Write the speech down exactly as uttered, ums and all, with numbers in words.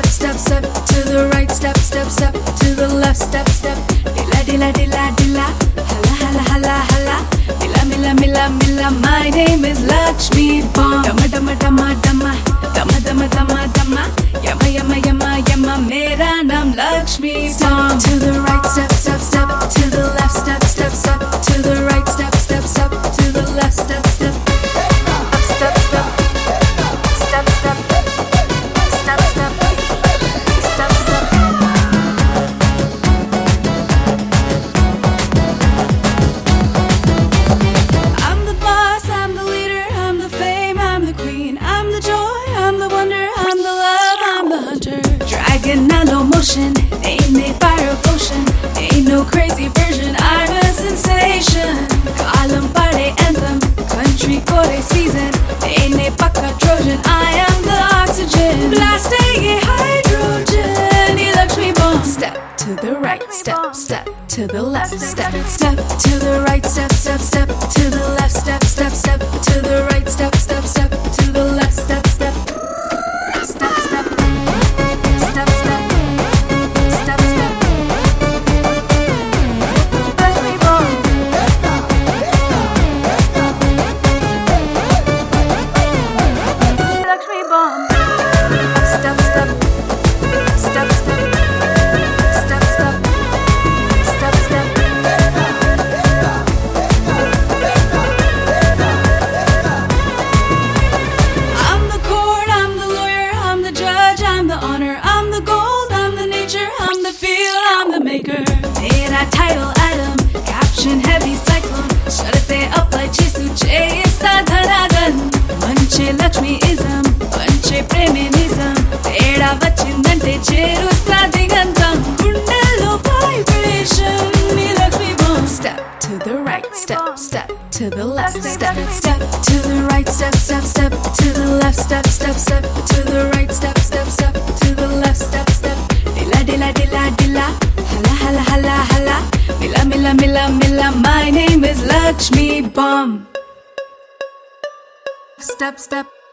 step, step to the right, step, step, step to the left, step, step. Dilla, dilla, dilla, dilla. Hala, hala, hala, hala. Mila, mila, mila, mila. My name is Lakshmi Bomb. Dama, dama, dama, dama. Dama, dama, dama, dama. Yama, yama, yama, yama. Mera naam Lakshmi Bomb. Step to the right, step, step, step to the left, step, step, step to the right, step, step, step to the left, step, step. Step, step, step. Step, step. Step, step. Step, step. I'm the boss, I'm the leader, I'm the fame, I'm the queen, I'm the joy, I'm the wonder, I'm the love, I'm the hunter. Dragon, I no motion, ain't made fire of ocean, ain't no crazy version, I'm a sensation. Kalam Pade anthem, country kore season, ain't a pakka Trojan, I am the oxygen. Blasting a hydrogen, he Lakshmi Bomb. Step to the right, step, step to the left, step, step to the right, step, step, step to the left, step, step, step to the right, step, step, step to the left, step, step, step, step, step, step, step, step. Lakshmi Bomb. Lakshmi Bomb. Step, step, step, step, step, step, step, step. I'm the court, I'm the lawyer, I'm the judge, I'm the honor, I'm the gold, I'm the nature, I'm the feel, I'm the maker. Mera title Adam, caption heavy cyclone, shut up like Chesu Chesta Dhanagan. Manche Lakshmi-ism, manche Preminism, teda vachindante cherusta digantam. Kundallo vibration, nee Lakshmi Bomb. Step to the right, step, step to the left, step, step to the right, step, step, step to the left, step, step, step to the right, step, step, step to the left, step, step. Dilla, dilla, dilla, dilla. Hala, hala, hala, hala. Mila, mila, mila, mila. My name is Lakshmi Bomb. Step, step.